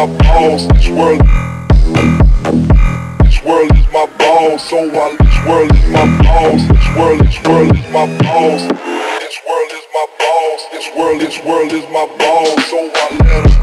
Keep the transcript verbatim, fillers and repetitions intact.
my boss. This world, this world is my boss. So I, this world is my boss. This world, this world is my boss. This world is my boss. This world, this world is my boss. So I let 'em